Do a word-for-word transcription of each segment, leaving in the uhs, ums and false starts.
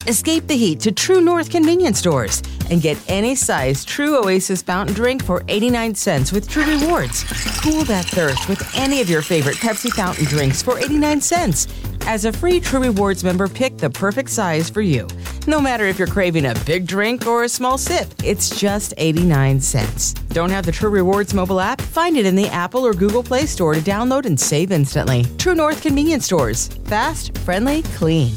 Escape the heat to True North convenience stores and get any size True Oasis fountain drink for eighty-nine cents with True Rewards. Cool that thirst with any of your favorite Pepsi fountain drinks for eighty-nine cents. As a free True Rewards member, pick the perfect size for you. No matter if you're craving a big drink or a small sip, it's just eighty-nine cents. Don't have the True Rewards mobile app? Find it in the Apple or Google Play Store to download and save instantly. True North convenience stores. Fast, friendly, clean.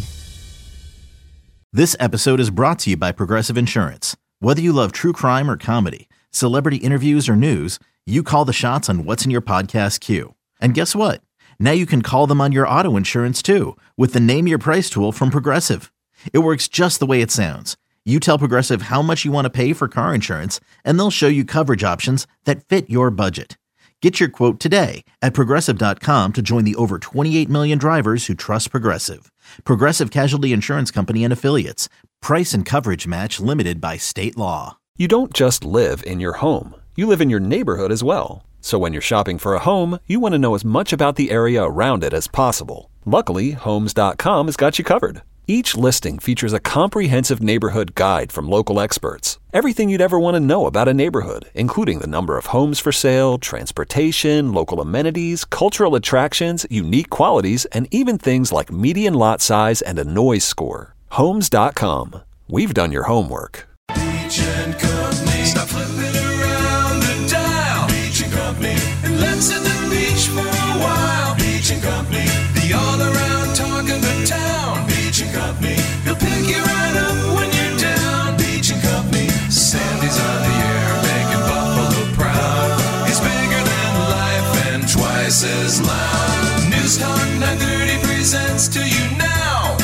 This episode is brought to you by Progressive Insurance. Whether you love true crime or comedy, celebrity interviews or news, you call the shots on what's in your podcast queue. And guess what? Now you can call them on your auto insurance too with the Name Your Price tool from Progressive. It works just the way it sounds. You tell Progressive how much you want to pay for car insurance, and they'll show you coverage options that fit your budget. Get your quote today at Progressive dot com to join the over twenty-eight million drivers who trust Progressive. Progressive Casualty Insurance Company and Affiliates. Price and coverage match limited by state law. You don't just live in your home. You live in your neighborhood as well. So when you're shopping for a home, you want to know as much about the area around it as possible. Luckily, Homes dot com has got you covered. Each listing features a comprehensive neighborhood guide from local experts. Everything you'd ever want to know about a neighborhood, including the number of homes for sale, transportation, local amenities, cultural attractions, unique qualities, and even things like median lot size and a noise score. Homes dot com. We've done your homework. Beach and Company. Stop flipping around the dial. Beach and Company. And let's hit the beach for a while. Beach and Company. The all-around talk of the town. Beach and Company. He'll pick you right up when you're down. Beach and Company. Sandy's on the air making Buffalo proud. He's bigger than life and twice as loud. News Talk nine thirty presents to you now.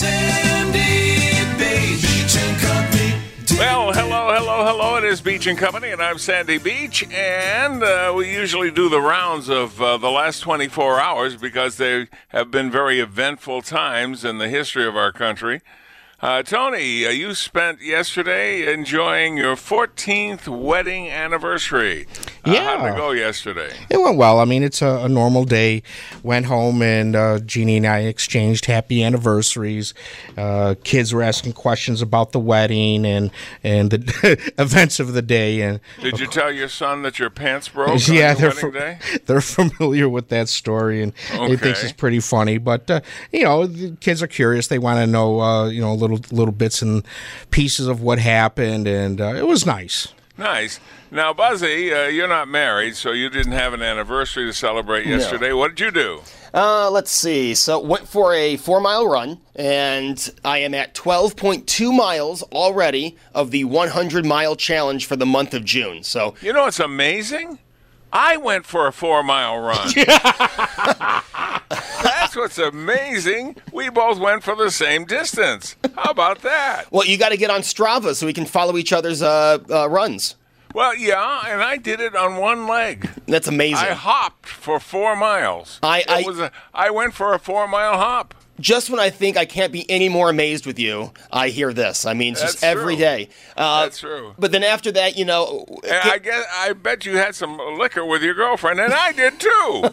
Sandy Beach. Beach and Company. Well, hello, hello, hello. It is Beach and Company, and I'm Sandy Beach. And uh, we usually do the rounds of uh, the last twenty-four hours because they have been very eventful times in the history of our country. Uh, Tony, uh, you spent yesterday enjoying your fourteenth wedding anniversary. Uh, Yeah. How did it go yesterday? It went well. I mean, it's a, a normal day. Went home and uh, Jeannie and I exchanged happy anniversaries. Uh, kids were asking questions about the wedding and and the events of the day. And Did you tell your son that your pants broke yeah, on they're your wedding fa- day? they're familiar with that story, and he thinks Okay. it's pretty funny. But uh, you know, the kids are curious. They want to know, uh, you know, little little bits and pieces of what happened, and uh, it was nice. Nice. Now, Buzzy, uh, you're not married, so you didn't have an anniversary to celebrate yesterday. What did you do? Uh, let's see. So went for a four-mile run, and I am at twelve point two miles already of the hundred-mile challenge for the month of June. So You know what's amazing? I went for a four-mile run. That's what's amazing. We both went for the same distance. How about that? well, you got to get on Strava so we can follow each other's uh, uh, runs. Well, yeah, and I did it on one leg. That's amazing. I hopped for four miles. I- It I- was a, I went for a four-mile hop. Just when I think I can't be any more amazed with you, I hear this. I mean, it's just That's every true. day. Uh, That's true. But then after that, you know, And I guess I bet you had some liquor with your girlfriend, and I did too.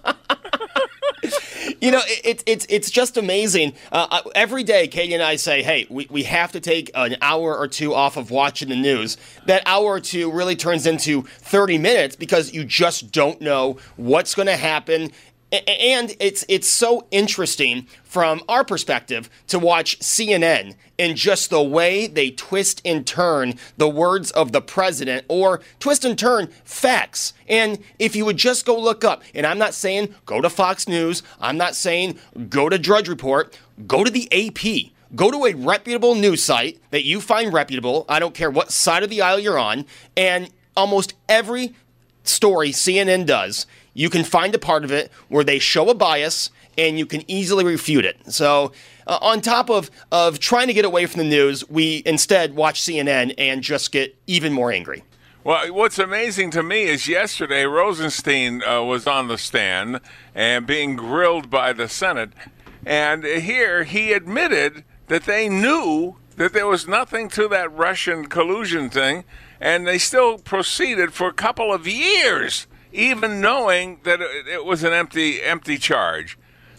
You know, it, it, it's it's just amazing. Uh, uh, every day, Katie and I say, hey, we, we have to take an hour or two off of watching the news. That hour or two really turns into thirty minutes because you just don't know what's going to happen. A- And it's it's so interesting from our perspective to watch C N N and just the way they twist and turn the words of the president or twist and turn facts. And if you would just go look up, and I'm not saying go to Fox News, I'm not saying go to Drudge Report, go to the A P. Go to a reputable news site that you find reputable. I don't care what side of the aisle you're on. And almost every story C N N does, you can find a part of it where they show a bias and you can easily refute it. So uh, on top of, of trying to get away from the news, we instead watch C N N and just get even more angry. Well, what's amazing to me is yesterday Rosenstein uh, was on the stand and being grilled by the Senate. And here he admitted that they knew that there was nothing to that Russian collusion thing, and they still proceeded for a couple of years, even knowing that it, it was an empty, empty charge.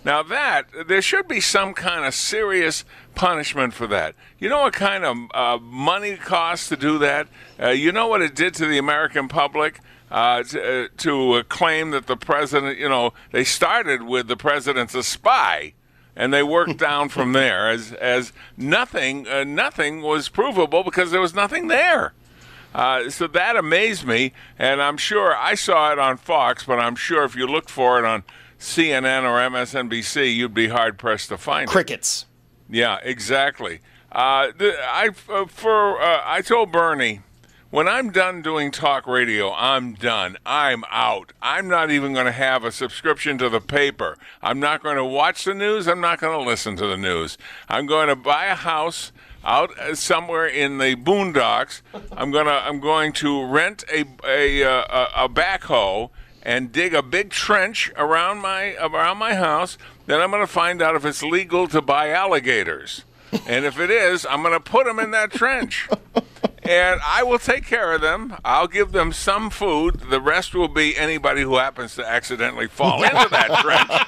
Now that, there should be some kind of serious punishment for that. You know what kind of uh, money it costs to do that? Uh, you know what it did to the American public? Uh, to, uh, to uh, claim that the president, you know, they started with the president's a spy, and they worked down from there as as nothing, uh, nothing was provable because there was nothing there. Uh, so that amazed me, and I'm sure I saw it on Fox, but I'm sure if you looked for it on C N N or M S N B C, you'd be hard pressed to find Crickets. it. Yeah, exactly. Uh, the, I uh, for uh, I told Bernie, when I'm done doing talk radio, I'm done. I'm out. I'm not even going to have a subscription to the paper. I'm not going to watch the news. I'm not going to listen to the news. I'm going to buy a house out somewhere in the boondocks. I'm gonna I'm going to rent a a a, a backhoe and dig a big trench around my around my house. Then I'm going to find out if it's legal to buy alligators, and if it is, I'm going to put them in that trench. And I will take care of them. I'll give them some food. The rest will be anybody who happens to accidentally fall into that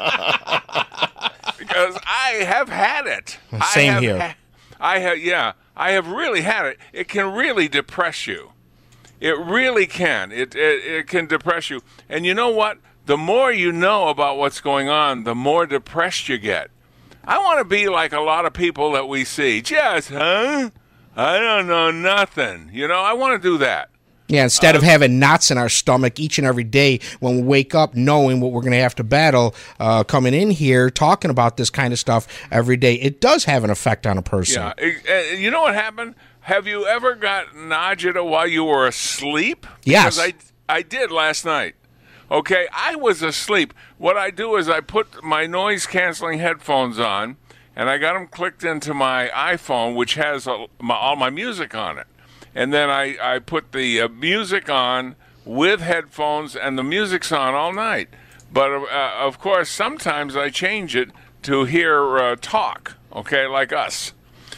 trench. Because I have had it. Same I have here. Ha- I have, yeah, I have really had it. It can really depress you. It really can. It, it it can depress you. And you know what? The more you know about what's going on, the more depressed you get. I want to be like a lot of people that we see. Just, huh? I don't know nothing. You know, I want to do that. Yeah, instead Uh, of having knots in our stomach each and every day when we wake up knowing what we're going to have to battle, uh, coming in here, talking about this kind of stuff every day, it does have an effect on a person. Yeah. It- uh, you know what happened? Have you ever gotten agita while you were asleep? Yes. Because I, I did last night. Okay, I was asleep. What I do is I put my noise-canceling headphones on, and I got them clicked into my iPhone, which has a, my, all my music on it. And then I, I put the uh, music on with headphones, and the music's on all night. But, uh, of course, sometimes I change it to hear uh, talk, okay, like us.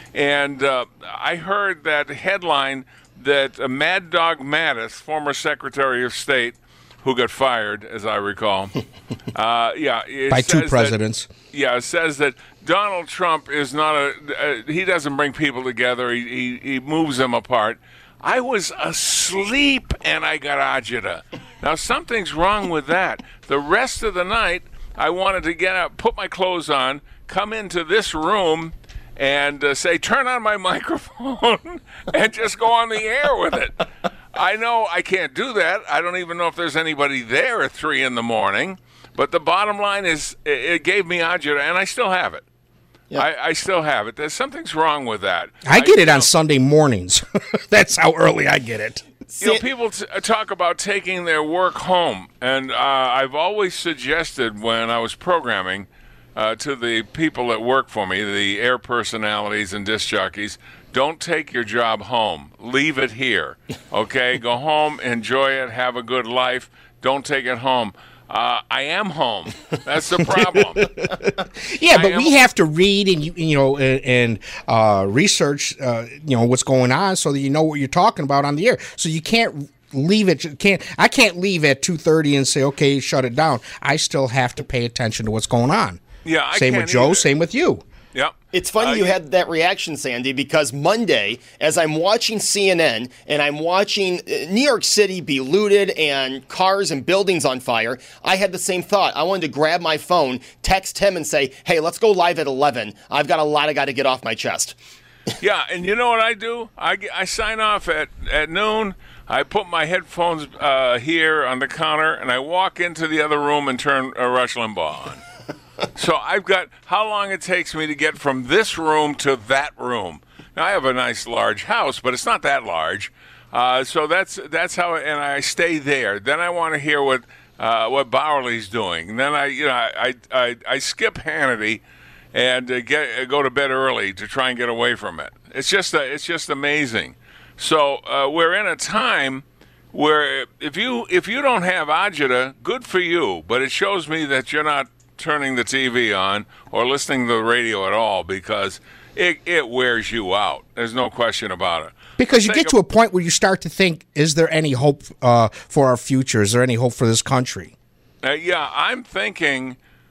And uh, I heard that headline that uh, Mad Dog Mattis, former Secretary of State, who got fired, as I recall, uh, yeah, it By two says presidents. That, yeah, it says that Donald Trump is not a. Uh, he doesn't bring people together. He, he he moves them apart. I was asleep and I got agita. Now something's wrong with that. The rest of the night, I wanted to get up, put my clothes on, come into this room, and uh, say, "Turn on my microphone," and just go on the air with it. I know I can't do that. I don't even know if there's anybody there at three in the morning. But the bottom line is, it, it gave me agita, and I still have it. Yep. I, I still have it. There's something's wrong with that. I get I, it on Sunday mornings. That's how early I get it. You know, people t- talk about taking their work home, and uh, I've always suggested when I was programming uh, to the people that work for me, the air personalities and disc jockeys, don't take your job home. Leave it here, okay? Go home, enjoy it, have a good life. Don't take it home. Uh, I am home. That's the problem. Yeah, I but am- we have to read and you you know and, and uh, research uh, you know what's going on so that you know what you're talking about on the air. So you can't leave it. Can't I can't leave at two thirty and say okay, shut it down. I still have to pay attention to what's going on. Yeah, I same can't with Joe. either. Same with you. Yep. It's funny Uh, you had that reaction, Sandy, because Monday, as I'm watching C N N and I'm watching uh, New York City be looted and cars and buildings on fire, I had the same thought. I wanted to grab my phone, text him, and say, hey, let's go live at eleven. I've got a lot I got to get off my chest. Yeah, and you know what I do? I, get- I sign off at, at noon. I put my headphones uh, here on the counter, and I walk into the other room and turn uh, Rush Limbaugh on. So I've got how long it takes me to get from this room to that room. Now I have a nice large house, but it's not that large. Uh, so that's that's how, and I stay there. Then I want to hear what uh, what Bowerly's doing. And then I you know I I, I skip Hannity and uh, get go to bed early to try and get away from it. It's just uh, it's just amazing. So uh, we're in a time where if you if you don't have agita, good for you. But it shows me that you're not turning the T V on or listening to the radio at all because it, it wears you out. There's no question about it. Because you Think get to of- a point where you start to think, is there any hope uh, for our future? Is there any hope for this country? Uh, yeah, I'm thinking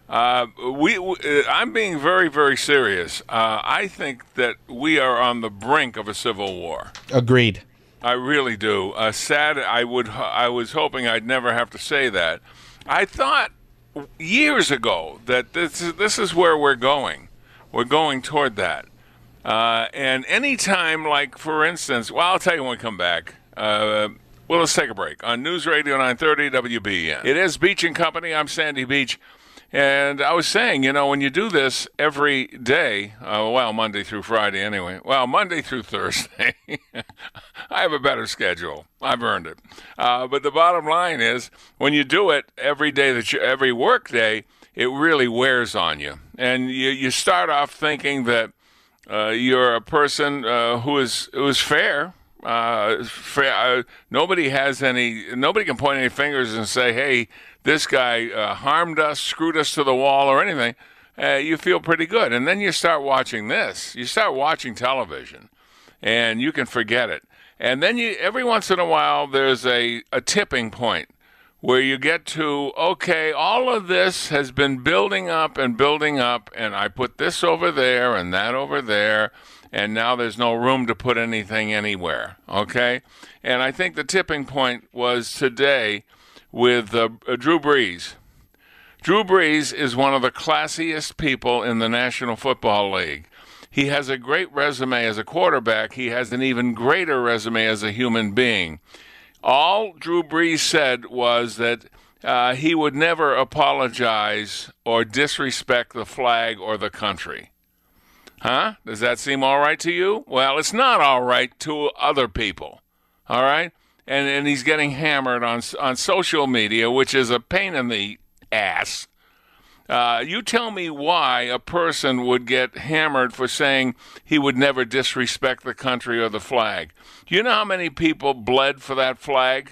Uh, we, we, I'm being very, very serious. Uh, I think that we are on the brink of a civil war. Agreed. I really do. Uh, sad. I would. I was hoping I'd never have to say that. I thought years ago that this is, this is where we're going. We're going toward that. Uh, and any time, like for instance, well, I'll tell you when we come back. Uh, well, let's take a break on News Radio nine thirty W B E N. It is Beach and Company. I'm Sandy Beach. And I was saying, you know, when you do this every day, uh, well, Monday through Friday anyway, well, Monday through Thursday, I have a better schedule. I've earned it. Uh, but the bottom line is, when you do it every day, that you, every work day, it really wears on you. And you, you start off thinking that uh, you're a person uh, who is who is fair. Uh, fair uh, nobody has any, nobody can point any fingers and say, hey, this guy uh, harmed us, screwed us to the wall or anything. Uh, you feel pretty good. And then you start watching this. You start watching television, and you can forget it. And then you, every once in a while, there's a, a tipping point where you get to, okay, all of this has been building up and building up, and I put this over there and that over there, and now there's no room to put anything anywhere, okay? And I think the tipping point was today with uh, uh, Drew Brees. Drew Brees is one of the classiest people in the National Football League. He has a great resume as a quarterback. He has an even greater resume as a human being. All Drew Brees said was that uh, he would never apologize or disrespect the flag or the country. Huh? Does that seem all right to you? Well, it's not all right to other people. All right? And and he's getting hammered on on social media, which is a pain in the ass. Uh, you tell me why a person would get hammered for saying he would never disrespect the country or the flag. Do you know how many people bled for that flag?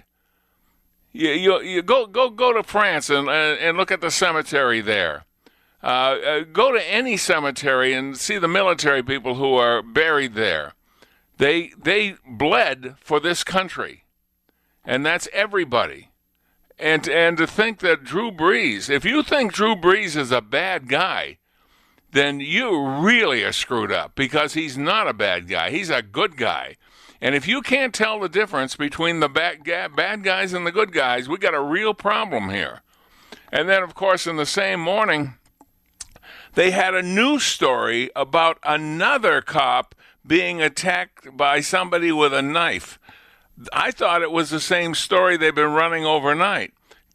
You you, you go go go to France and uh, and look at the cemetery there. Uh, uh, go to any cemetery and see the military people who are buried there. They they bled for this country, and that's everybody. And and to think that Drew Brees, if you think Drew Brees is a bad guy, then you really are screwed up, because he's not a bad guy. He's a good guy. And if you can't tell the difference between the bad, bad guys and the good guys, we got a real problem here. And then, of course, in the same morning, they had a news story about another cop being attacked by somebody with a knife. I thought it was the same story they've been running overnight.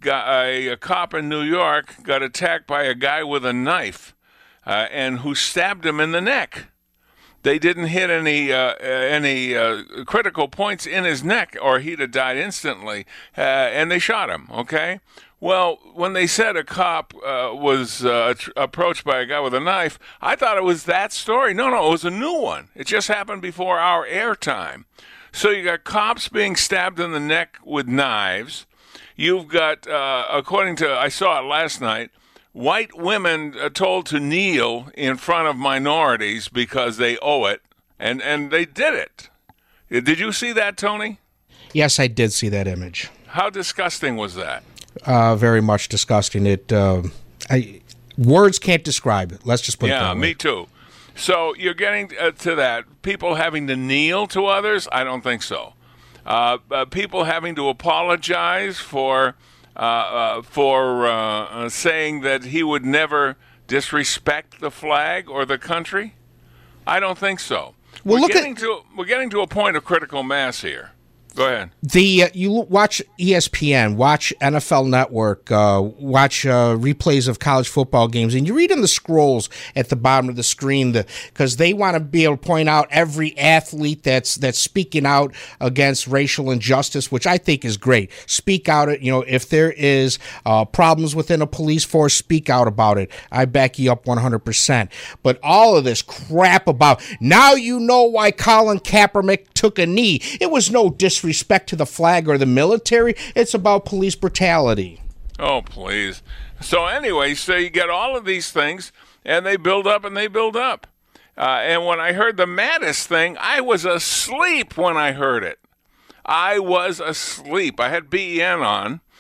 A, a cop in New York got attacked by a guy with a knife uh, and who stabbed him in the neck. They didn't hit any uh, any uh, critical points in his neck, or he'd have died instantly, uh, and they shot him, okay? Well, when they said a cop uh, was uh, tr- approached by a guy with a knife, I thought it was that story. No, no, it was a new one. It just happened before our airtime. So you got cops being stabbed in the neck with knives. You've got, uh, according to, I saw it last night, white women uh, told to kneel in front of minorities because they owe it, and, and they did it. Did you see that, Tony? Yes, I did see that image. How disgusting was that? Uh, very much disgusting. It, uh, I, words can't describe it. Let's just put yeah, it that way. Yeah, me too. So you're getting uh, to that. People having to kneel to others? I don't think so. Uh, uh, people having to apologize for uh, uh, for uh, uh, saying that he would never disrespect the flag or the country? I don't think so. Well, we're look getting at to we're getting to a point of critical mass here. Go ahead. The uh, you watch E S P N, watch N F L Network, uh, watch uh, replays of college football games, and you read in the scrolls at the bottom of the screen because the, they want to be able to point out every athlete that's that's speaking out against racial injustice, which I think is great. Speak out, you know, if there is uh, problems within a police force, speak out about it. I back you up one hundred percent. But all of this crap about now you know why Colin Kaepernick took a knee. It was no disrespect. Respect to the flag or the military. It's about police brutality. Oh, please. So anyway, so you get all of these things, and they build up and they build up. Uh, and when I heard the Mattis thing, I was asleep when I heard it. I was asleep. I had B E N on,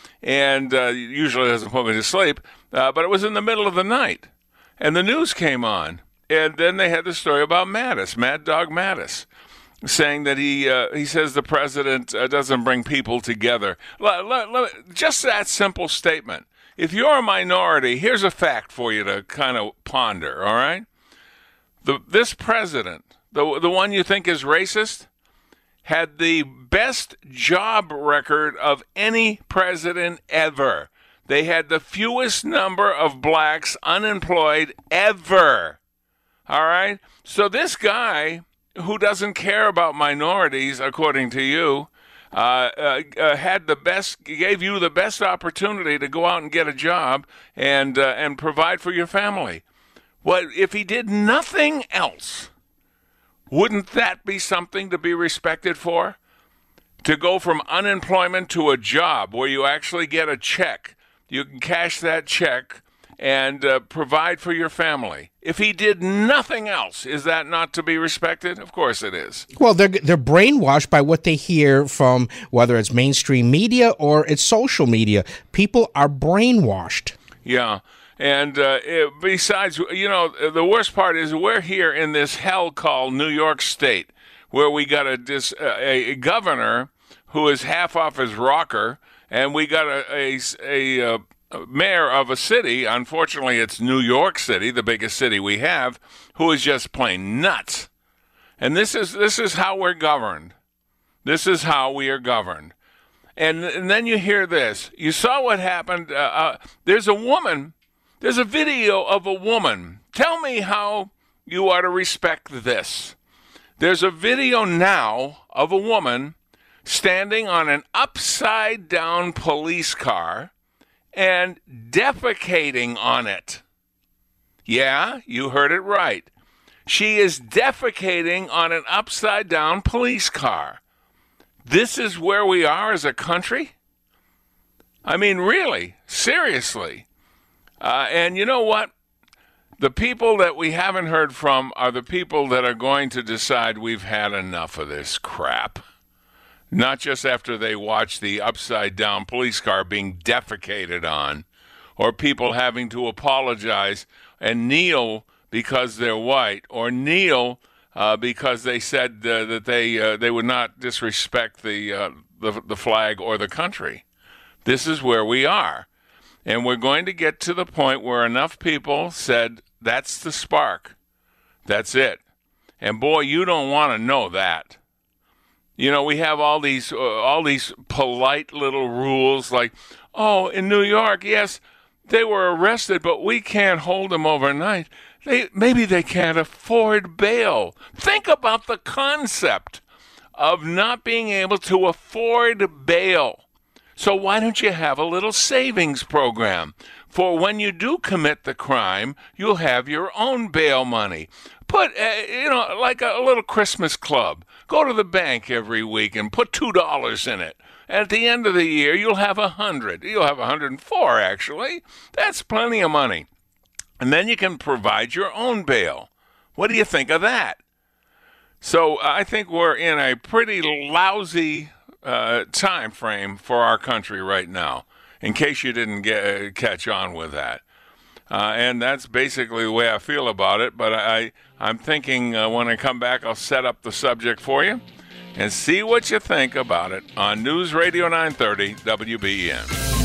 and uh, usually doesn't put me to sleep, uh, but it was in the middle of the night, and the news came on, and then they had the story about Mattis, Mad Dog Mattis, saying that he uh, he says the president uh, doesn't bring people together. L- l- l- just that simple statement. If you're a minority, here's a fact for you to kind of ponder, all right? The, this president, the, the one you think is racist, had the best job record of any president ever. They had the fewest number of blacks unemployed ever, all right? So this guy, who doesn't care about minorities, according to you, Uh, uh, uh, had the best, gave you the best opportunity to go out and get a job and uh, and provide for your family. What if he did nothing else? Wouldn't that be something to be respected for? To go from unemployment to a job where you actually get a check, you can cash that check and uh, provide for your family. If he did nothing else, is that not to be respected? Of course it is. Well, they're they're brainwashed by what they hear from whether it's mainstream media or it's social media. People are brainwashed. Yeah. And uh, it, besides, you know, the worst part is we're here in this hell called New York State, where we got a, dis, uh, a governor who is half off his rocker, and we got a, a, a, a mayor of a city, unfortunately it's New York City, the biggest city we have, who is just plain nuts. And this is this is how we're governed. This is how we are governed. And, and then you hear this. You saw what happened. Uh, uh, there's a woman, there's a video of a woman. Tell me how you are to respect this. There's a video now of a woman standing on an upside-down police car and defecating on it. Yeah, you heard it right. She is defecating on an upside-down police car. This is where we are as a country? I mean, really, seriously. Uh, and you know what? The people that we haven't heard from are the people that are going to decide we've had enough of this crap. Not just after they watch the upside-down police car being defecated on, or people having to apologize and kneel because they're white, or kneel uh, because they said uh, that they uh, they would not disrespect the, uh, the the flag or the country. This is where we are. And we're going to get to the point where enough people said, that's the spark. That's it. And boy, you don't want to know that. You know, we have all these uh, all these polite little rules like, oh, in New York, yes, they were arrested, but we can't hold them overnight. They maybe they can't afford bail. Think about the concept of not being able to afford bail. So why don't you have a little savings program? For when you do commit the crime, you'll have your own bail money. Put, uh, you know, like a, a little Christmas club. Go to the bank every week and put two dollars in it. At the end of the year, you'll have a hundred. You'll have a hundred and four, actually. That's plenty of money. And then you can provide your own bail. What do you think of that? So I think we're in a pretty lousy uh, time frame for our country right now, in case you didn't get, uh, catch on with that. Uh, and that's basically the way I feel about it. But I, I'm thinking uh, when I come back, I'll set up the subject for you and see what you think about it on News Radio nine thirty W B E N.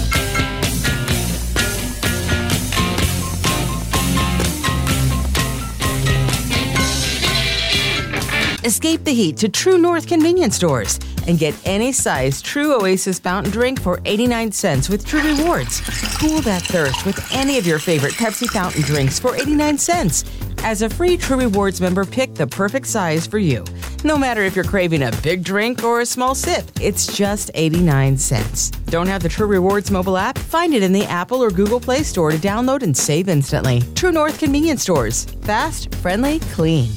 Escape the heat to True North convenience stores and get any size True Oasis fountain drink for eighty-nine cents with True Rewards. Cool that thirst with any of your favorite Pepsi fountain drinks for eighty-nine cents. As a free True Rewards member, pick the perfect size for you. No matter if you're craving a big drink or a small sip, it's just eighty-nine cents. Don't have the True Rewards mobile app? Find it in the Apple or Google Play Store to download and save instantly. True North convenience stores. Fast, friendly, clean.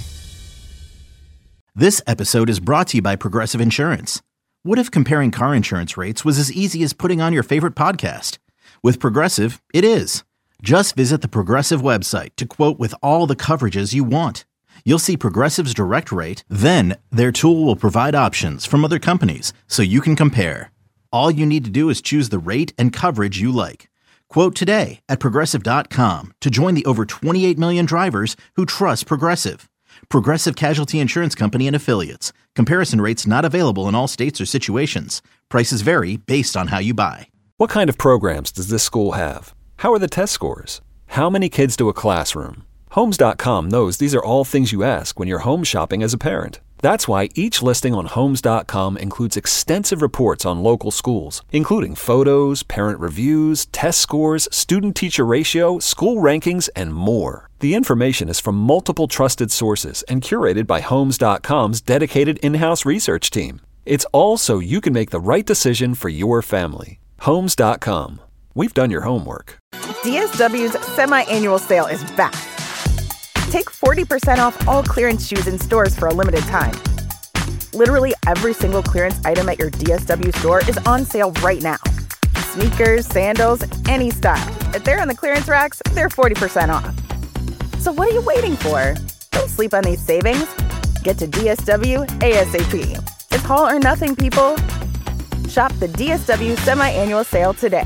This episode is brought to you by Progressive Insurance. What if comparing car insurance rates was as easy as putting on your favorite podcast? With Progressive, it is. Just visit the Progressive website to quote with all the coverages you want. You'll see Progressive's direct rate, then their tool will provide options from other companies so you can compare. All you need to do is choose the rate and coverage you like. Quote today at Progressive dot com to join the over twenty-eight million drivers who trust Progressive. Progressive Casualty Insurance Company and Affiliates. Comparison rates not available in all states or situations. Prices vary based on how you buy. What kind of programs does this school have? How are the test scores? How many kids do a classroom? Homes dot com knows these are all things you ask when you're home shopping as a parent. That's why each listing on Homes dot com includes extensive reports on local schools, including photos, parent reviews, test scores, student-teacher ratio, school rankings, and more. The information is from multiple trusted sources and curated by Homes dot com's dedicated in-house research team. It's all so you can make the right decision for your family. Homes dot com. We've done your homework. D S W's semi-annual sale is back. Take forty percent off all clearance shoes in stores for a limited time. Literally every single clearance item at your D S W store is on sale right now. Sneakers, sandals, any style. If they're on the clearance racks, they're forty percent off. So what are you waiting for? Don't sleep on these savings. Get to D S W ASAP. It's all or nothing, people. Shop the D S W semi-annual sale today.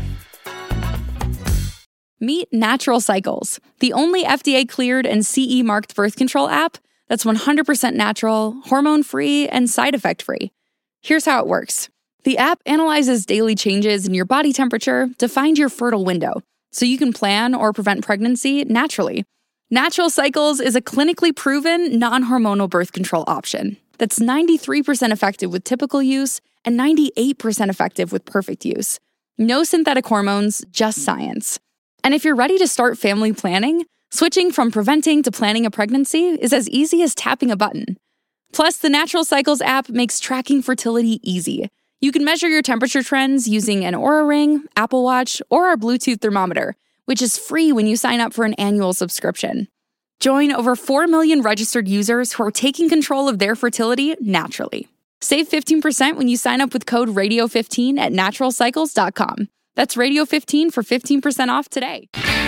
Meet Natural Cycles, the only F D A-cleared and C E-marked birth control app that's one hundred percent natural, hormone-free, and side effect-free. Here's how it works. The app analyzes daily changes in your body temperature to find your fertile window, so you can plan or prevent pregnancy naturally. Natural Cycles is a clinically proven, non-hormonal birth control option that's ninety-three percent effective with typical use and ninety-eight percent effective with perfect use. No synthetic hormones, just science. And if you're ready to start family planning, switching from preventing to planning a pregnancy is as easy as tapping a button. Plus, the Natural Cycles app makes tracking fertility easy. You can measure your temperature trends using an Oura Ring, Apple Watch, or our Bluetooth thermometer, which is free when you sign up for an annual subscription. Join over four million registered users who are taking control of their fertility naturally. Save fifteen percent when you sign up with code radio fifteen at natural cycles dot com. That's radio fifteen for fifteen percent off today.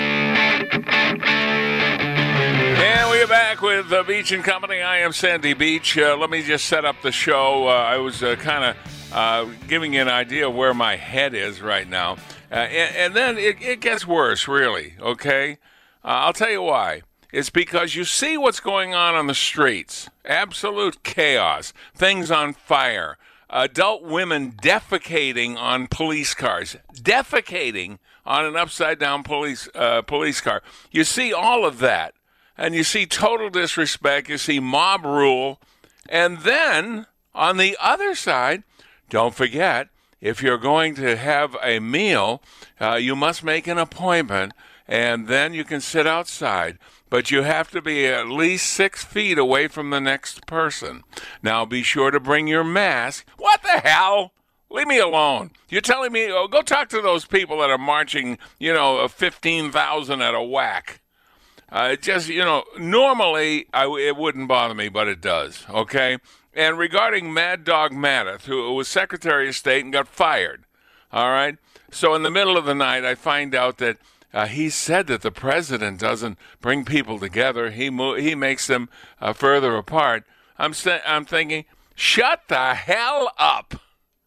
And we're back with uh, Beach and Company. I am Sandy Beach. Uh, let me just set up the show. Uh, I was uh, kind of uh, giving you an idea of where my head is right now. Uh, and, and then it, it gets worse, really, okay? Uh, I'll tell you why. It's because you see what's going on on the streets. Absolute chaos. Things on fire. Adult women defecating on police cars, defecating on an upside-down police uh, police car. You see all of that, and you see total disrespect. You see mob rule. And then, on the other side, don't forget, if you're going to have a meal, uh, you must make an appointment, and then you can sit outside. But you have to be at least six feet away from the next person. Now, be sure to bring your mask. What the hell? Leave me alone. You're telling me, oh, go talk to those people that are marching, you know, fifteen thousand at a whack. Uh, it just, you know, normally I, it wouldn't bother me, but it does, okay? And regarding Mad Dog Mathis, who was Secretary of State and got fired, all right? So in the middle of the night, I find out that Uh, he said that the president doesn't bring people together. He mo- he makes them uh, further apart. I'm sa- I'm thinking, shut the hell up.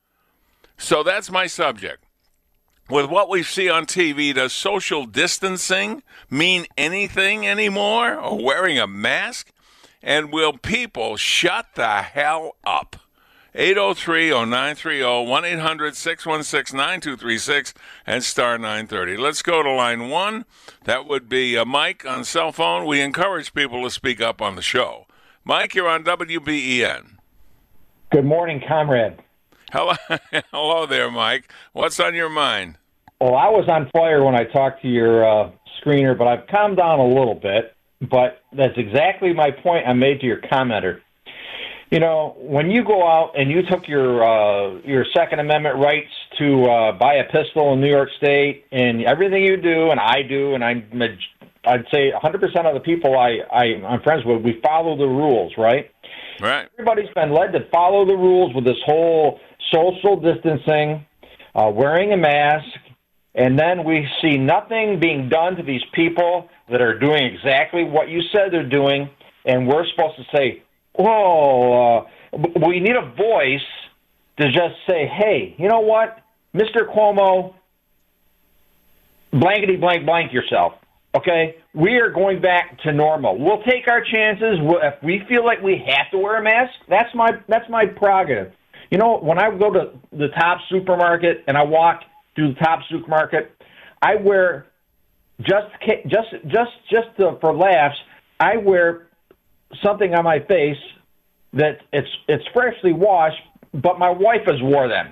So that's my subject. With what we see on T V, does social distancing mean anything anymore, or wearing a mask? And will people shut the hell up? eight oh three oh nine three oh, one eight hundred six one six nine two three six, and star nine thirty. Let's go to line one. That would be uh, Mike on cell phone. We encourage people to speak up on the show. Mike, you're on W B E N. Good morning, comrade. Hello, hello there, Mike. What's on your mind? Well, I was on fire when I talked to your uh, screener, but I've calmed down a little bit. But that's exactly my point I made to your commenter. You know, when you go out and you took your uh, your Second Amendment rights to uh, buy a pistol in New York State, and everything you do, and I do, and I'm, I'd say one hundred percent of the people I, I, I'm friends with, we follow the rules, right? Right. Everybody's been led to follow the rules with this whole social distancing, uh, wearing a mask, and then we see nothing being done to these people that are doing exactly what you said they're doing, and we're supposed to say, oh, uh, we need a voice to just say, hey, you know what? Mister Cuomo, blankety blank blank yourself. Okay, we are going back to normal. We'll take our chances. We'll, if we feel like we have to wear a mask, that's my that's my prerogative. You know, when I go to the Top supermarket and I walk through the Top supermarket, I wear just just just just to, for laughs. I wear something on my face that it's it's freshly washed, but my wife has wore them.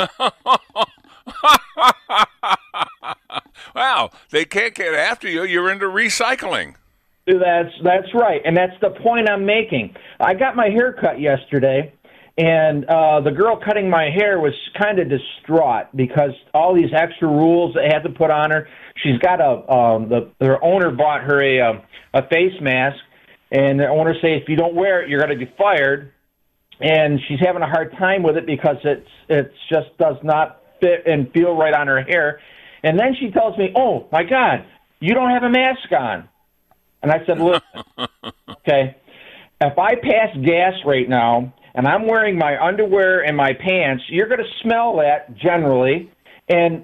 Wow, they can't get after you. You're into recycling. That's that's right, and that's the point I'm making. I got my hair cut yesterday, and uh, the girl cutting my hair was kind of distraught because all these extra rules they had to put on her. She's got a um, the her owner bought her a um, a face mask, and the owner say if you don't wear it, you're going to be fired. And she's having a hard time with it because it's it's just does not fit and feel right on her hair. And then she tells me, "Oh my God, you don't have a mask on." And I said, "Listen, okay, if I pass gas right now and I'm wearing my underwear and my pants, you're going to smell that generally, and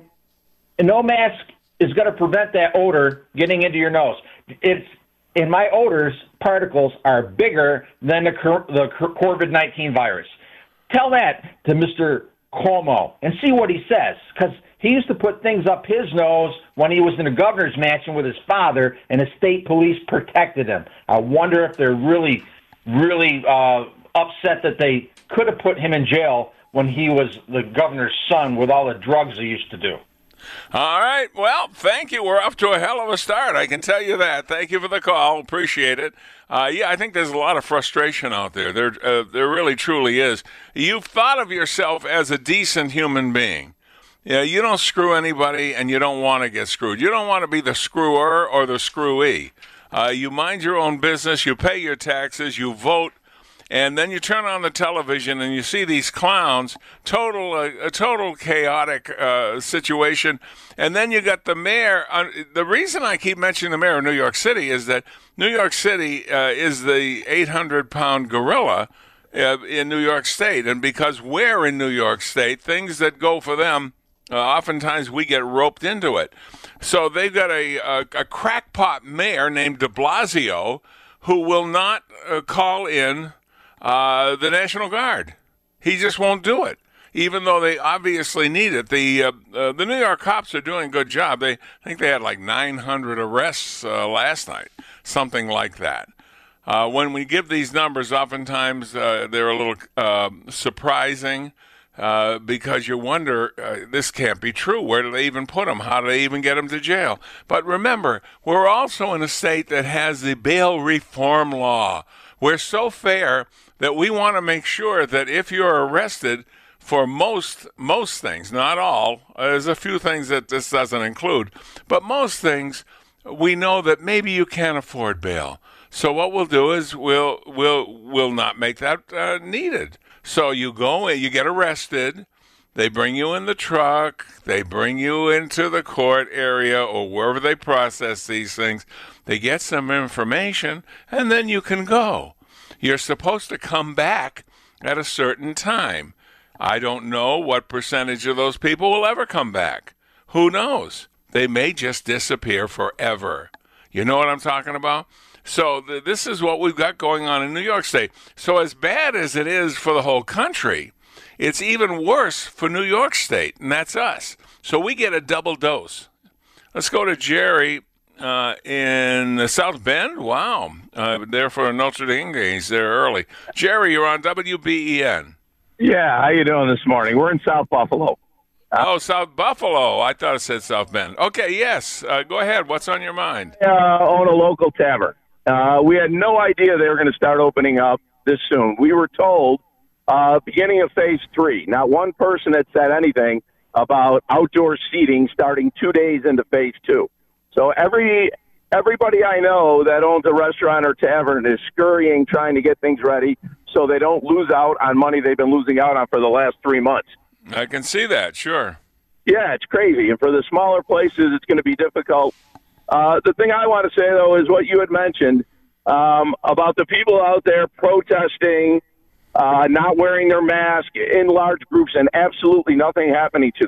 no mask is going to prevent that odor getting into your nose. It's and my odors particles are bigger than the the COVID nineteen virus. Tell that to Mister Cuomo and see what he says, because he used to put things up his nose when he was in a governor's mansion with his father, and the state police protected him. I wonder if they're really, really uh, upset that they could have put him in jail when he was the governor's son with all the drugs he used to do." All right. Well, thank you. We're off to a hell of a start. I can tell you that. Thank you for the call. Appreciate it. Uh, yeah, I think there's a lot of frustration out there. There, uh, there really, truly is. You've thought of yourself as a decent human being. Yeah, you don't screw anybody, and you don't want to get screwed. You don't want to be the screwer or the screwee. Uh, you mind your own business. You pay your taxes. You vote. And then you turn on the television and you see these clowns, total uh, a total chaotic uh, situation. And then you got the mayor. Uh, the reason I keep mentioning the mayor of New York City is that New York City uh, is the eight hundred pound gorilla uh, in New York State. And because we're in New York State, things that go for them, uh, oftentimes we get roped into it. So they've got a, a, a crackpot mayor named de Blasio who will not uh, call in Uh, the National Guard. He just won't do it, even though they obviously need it. The uh, uh, the New York cops are doing a good job. They I think they had like nine hundred arrests uh, last night, something like that. Uh, when we give these numbers, oftentimes uh, they're a little uh, surprising uh, because you wonder, uh, this can't be true. Where do they even put them? How do they even get them to jail? But remember, we're also in a state that has the bail reform law. We're so fair that we want to make sure that if you're arrested for most most things, not all, there's a few things that this doesn't include, but most things, we know that maybe you can't afford bail. So what we'll do is we'll we'll we'll not make that uh, needed. So you go in, you get arrested, they bring you in the truck, they bring you into the court area or wherever they process these things, they get some information, and then you can go. You're supposed to come back at a certain time. I don't know what percentage of those people will ever come back. Who knows? They may just disappear forever. You know what I'm talking about? So th- this is what we've got going on in New York State. So as bad as it is for the whole country, it's even worse for New York State, and that's us. So we get a double dose. Let's go to Jerry uh, in South Bend. Wow. Uh, there for Notre Dame games there early. Jerry, you're on W B E N. Yeah, how you doing this morning? We're in South Buffalo. Uh, oh, South Buffalo. I thought it said South Bend. Okay, yes. Uh, go ahead. What's on your mind? I uh, own a local tavern. Uh, we had no idea they were going to start opening up this soon. We were told uh, beginning of phase three. Not one person had said anything about outdoor seating starting two days into phase two. So every everybody I know that owns a restaurant or tavern is scurrying, trying to get things ready so they don't lose out on money they've been losing out on for the last three months. I can see that, sure. Yeah, it's crazy. And for the smaller places, it's going to be difficult. Uh, the thing I want to say, though, is what you had mentioned um, about the people out there protesting, uh, not wearing their mask in large groups, and absolutely nothing happening to them.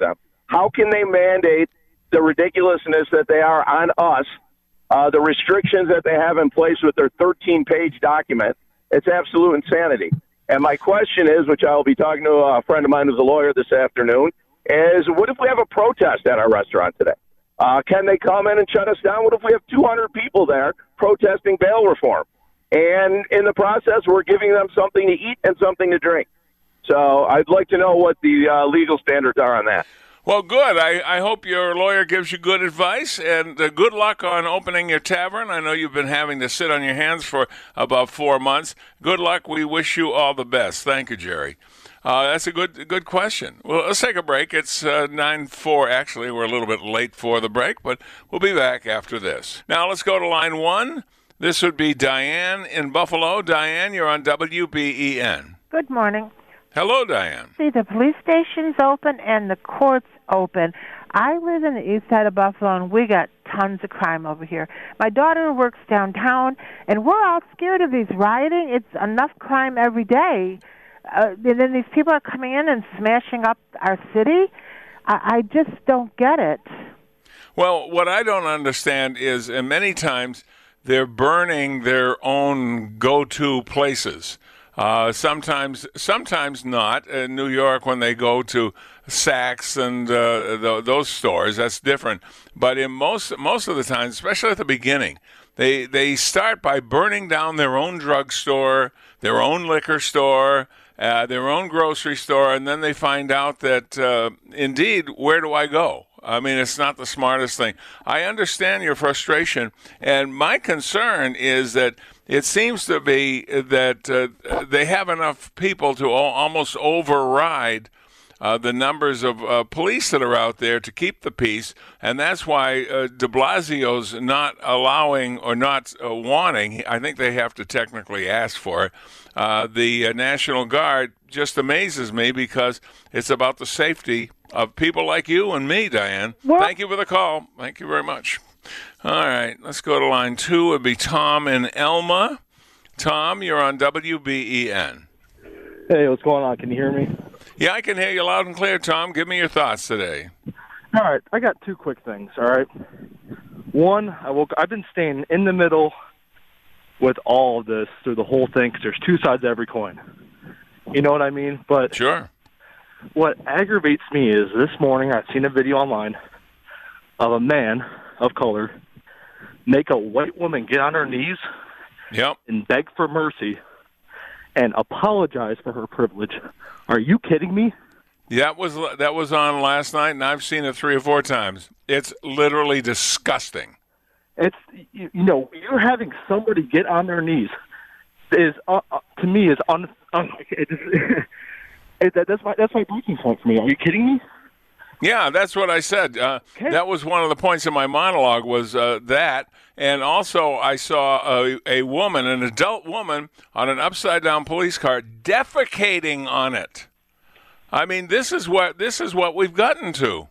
How can they mandate the ridiculousness that they are on us, uh, the restrictions that they have in place with their thirteen-page document? It's absolute insanity. And my question is, which I will be talking to a friend of mine who's a lawyer this afternoon, is what if we have a protest at our restaurant today? Uh, can they come in and shut us down? What if we have two hundred people there protesting bail reform? And in the process, we're giving them something to eat and something to drink. So I'd like to know what the uh, legal standards are on that. Well, good. I, I hope your lawyer gives you good advice, and uh, good luck on opening your tavern. I know you've been having to sit on your hands for about four months. Good luck. We wish you all the best. Thank you, Jerry. Uh, that's a good good question. Well, let's take a break. It's uh, nine four. Actually, we're a little bit late for the break, but we'll be back after this. Now, let's go to line one. This would be Diane in Buffalo. Diane, you're on W B E N. Good morning. Hello, Diane. See, the police station's open and the court's open. I live in the east side of Buffalo, and we got tons of crime over here. My daughter works downtown, and we're all scared of these rioting. It's enough crime every day. Uh, and then these people are coming in and smashing up our city. I, I just don't get it. Well, what I don't understand is, and many times, they're burning their own go-to places. Uh, sometimes, sometimes not. In New York, when they go to Saks and uh, th- those stores, that's different. But in most most of the time, especially at the beginning, they they start by burning down their own drugstore, their own liquor store, uh, their own grocery store, and then they find out that, uh, indeed, where do I go? I mean, it's not the smartest thing. I understand your frustration, and my concern is that it seems to be that uh, they have enough people to al- almost override uh, the numbers of uh, police that are out there to keep the peace, and that's why uh, de Blasio's not allowing or not uh, wanting, I think they have to technically ask for it, uh, the uh, National Guard just amazes me because it's about the safety of people like you and me, Diane. What? Thank you for the call. Thank you very much. All right, let's go to line two. It would be Tom in Elma. Tom, you're on W B E N. Hey, what's going on? Can you hear me? Yeah, I can hear you loud and clear, Tom. Give me your thoughts today. All right, I got two quick things, all right? One, I woke, I've been staying in the middle with all of this through the whole thing because there's two sides to every coin. You know what I mean? But sure. What aggravates me is this morning I've seen a video online of a man of color make a white woman get on her knees yep. and beg for mercy and apologize for her privilege. Are you kidding me? That was that was on last night, and I've seen it three or four times. It's literally disgusting. It's you, you know you're having somebody get on their knees is uh, uh, to me is un. un it just, it, that, that's my that's my breaking point for me. Are you kidding me? Yeah, that's what I said. Uh, okay. That was one of the points in my monologue was uh, that. And also I saw a, a woman, an adult woman, on an upside-down police car defecating on it. I mean, this is what this is what we've gotten to.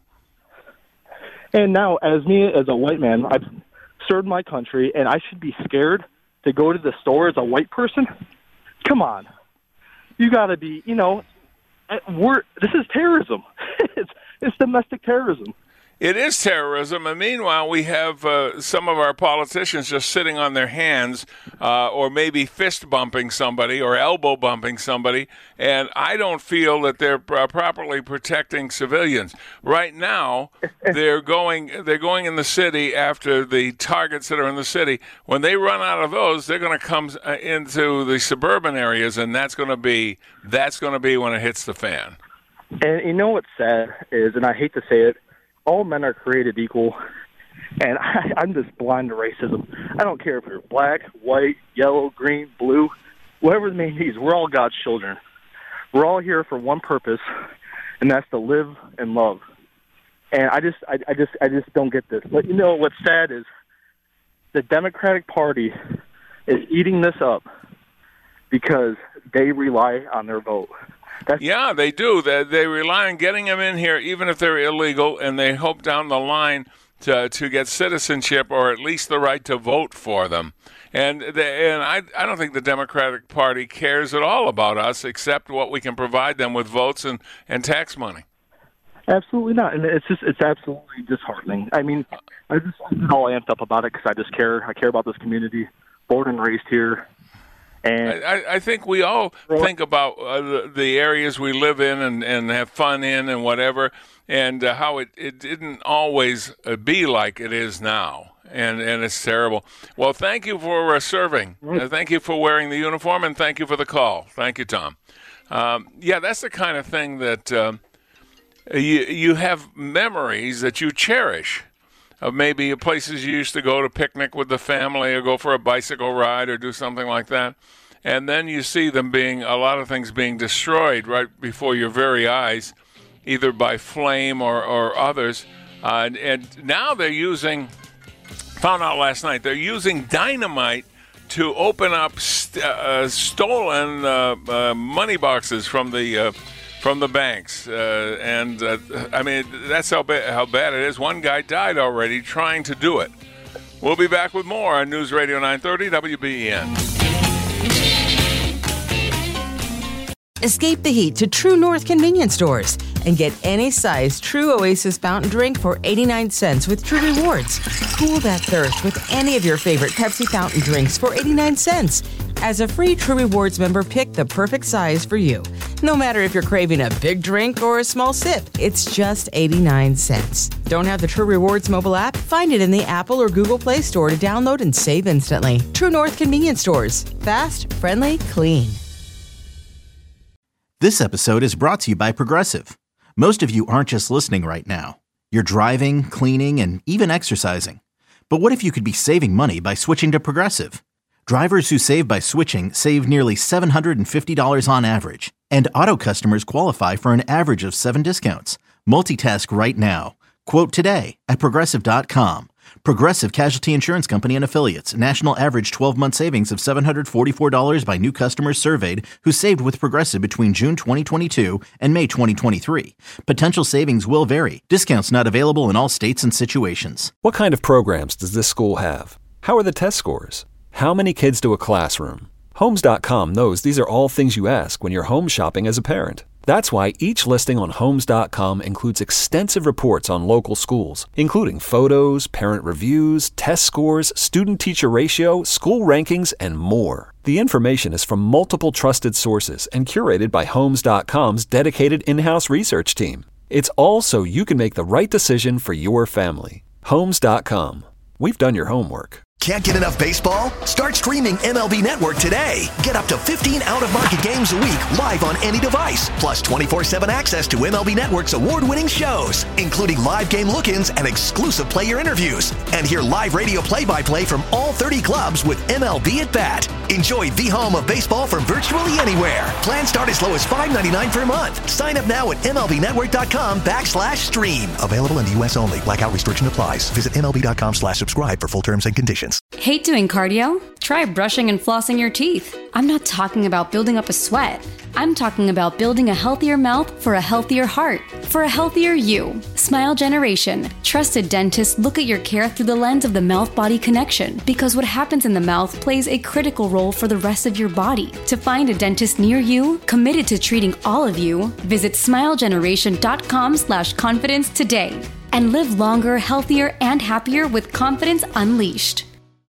And now, as me, as a white man, I've served my country, and I should be scared to go to the store as a white person? Come on. You got to be, you know, we're this is terrorism. it's It's domestic terrorism. It is terrorism, and meanwhile, we have uh, some of our politicians just sitting on their hands uh, or maybe fist bumping somebody or elbow bumping somebody, and I don't feel that they're uh, properly protecting civilians. Right now, they're going they're going in the city after the targets that are in the city. When they run out of those, they're going to come uh, into the suburban areas, and that's going to be that's going to be when it hits the fan. And you know what's sad is, and I hate to say it, all men are created equal, and I, I'm just blind to racism. I don't care if you're black, white, yellow, green, blue, whatever the name is. We're all God's children. We're all here for one purpose, and that's to live and love. And I just, I, I just, I just don't get this. But you know what's sad is the Democratic Party is eating this up because they rely on their vote. That's yeah, they do. They, they rely on getting them in here, even if they're illegal, and they hope down the line to to get citizenship or at least the right to vote for them. And they, and I I don't think the Democratic Party cares at all about us except what we can provide them with votes and, and tax money. Absolutely not, and it's just it's absolutely disheartening. I mean, I just I'm all amped up about it because I just care. I care about this community, born and raised here. And I, I think we all think about uh, the, the areas we live in and, and have fun in and whatever, and uh, how it, it didn't always uh, be like it is now. And and it's terrible. Well, thank you for uh, serving. Uh, thank you for wearing the uniform, and thank you for the call. Thank you, Tom. Um, yeah, that's the kind of thing that um, you you have memories that you cherish of maybe places you used to go to picnic with the family or go for a bicycle ride or do something like that. And then you see them being, a lot of things being destroyed right before your very eyes, either by flame or, or others. Uh, and, and now they're using, found out last night, they're using dynamite to open up st- uh, stolen uh, uh, money boxes from the uh, from the banks. Uh, and, uh, I mean, that's how, ba- how bad it is. One guy died already trying to do it. We'll be back with more on News Radio nine thirty W B E N. Escape the heat to True North convenience stores and get any size True Oasis fountain drink for eighty-nine cents with True Rewards. Cool that thirst with any of your favorite Pepsi fountain drinks for eighty-nine cents. As a free True Rewards member, pick the perfect size for you. No matter if you're craving a big drink or a small sip, it's just eighty-nine cents. Don't have the True Rewards mobile app? Find it in the Apple or Google Play Store to download and save instantly. True North convenience stores. Fast, friendly, clean. This episode is brought to you by Progressive. Most of you aren't just listening right now. You're driving, cleaning, and even exercising. But what if you could be saving money by switching to Progressive? Drivers who save by switching save nearly seven hundred fifty dollars on average. And auto customers qualify for an average of seven discounts. Multitask right now. Quote today at Progressive dot com. Progressive Casualty Insurance Company and Affiliates. National average twelve-month savings of seven hundred forty-four dollars by new customers surveyed who saved with Progressive between June twenty twenty-two and May twenty twenty-three. Potential savings will vary. Discounts not available in all states and situations. What kind of programs does this school have? How are the test scores? How many kids do a classroom? Homes dot com knows these are all things you ask when you're home shopping as a parent. That's why each listing on Homes dot com includes extensive reports on local schools, including photos, parent reviews, test scores, student-teacher ratio, school rankings, and more. The information is from multiple trusted sources and curated by Homes dot com's dedicated in-house research team. It's all so you can make the right decision for your family. Homes dot com. We've done your homework. Can't get enough baseball? Start streaming M L B Network today. Get up to fifteen out-of-market games a week live on any device, plus twenty-four seven access to M L B Network's award-winning shows, including live game look-ins and exclusive player interviews. And hear live radio play-by-play from all thirty clubs with M L B at Bat. Enjoy the home of baseball from virtually anywhere. Plans start as low as five ninety-nine per month. Sign up now at M L B network dot com backslash stream. Available in the U S only. Blackout restriction applies. Visit M L B dot com slash subscribe for full terms and conditions. Hate doing cardio? Try brushing and flossing your teeth. I'm not talking about building up a sweat. I'm talking about building a healthier mouth for a healthier heart, for a healthier you. Smile Generation. Trusted dentists look at your care through the lens of the mouth-body connection, because what happens in the mouth plays a critical role for the rest of your body. To find a dentist near you, committed to treating all of you, visit smile generation dot com slash confidence today. And live longer, healthier, and happier with confidence unleashed.